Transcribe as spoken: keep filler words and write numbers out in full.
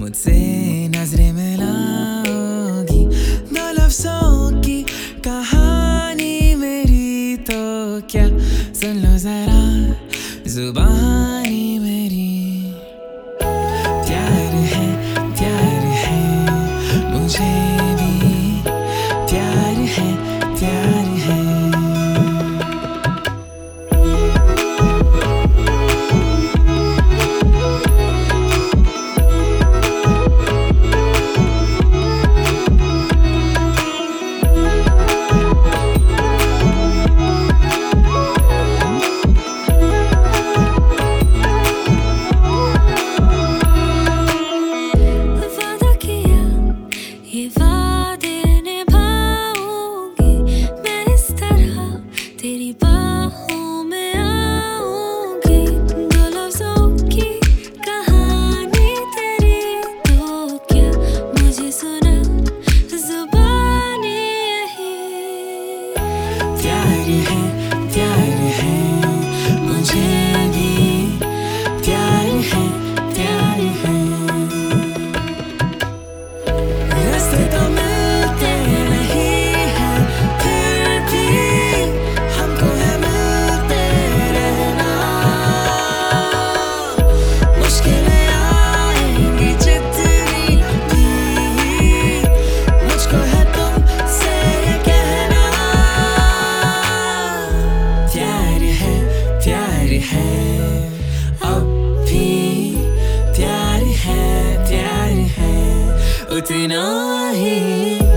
मुझसे नजरें मिलाओगी, दो लफ्जों की कहानी मेरी तो क्या सुन लो जरा जुबानी मेरी। प्यार है प्यार है मुझे भी, प्यार है प्यार है। ये वादे निभाऊंगी मैं, इस तरह तेरी बाहों में आऊंगी। दो लफ्जों की कहानी तेरी तो क्या मुझे सुना जुबानी यही। प्यार है प्यार है मुझे भी, प्यार है प्यार है। रास्ते तो मिलते नहीं हैं फिर भी हमको है मिलते रहना। मुश्किलें आएंगी जितनी भी, मुझको है तुमसे कहना। प्यार है प्यार है अब भी, प्यार है प्यार है उतना ही।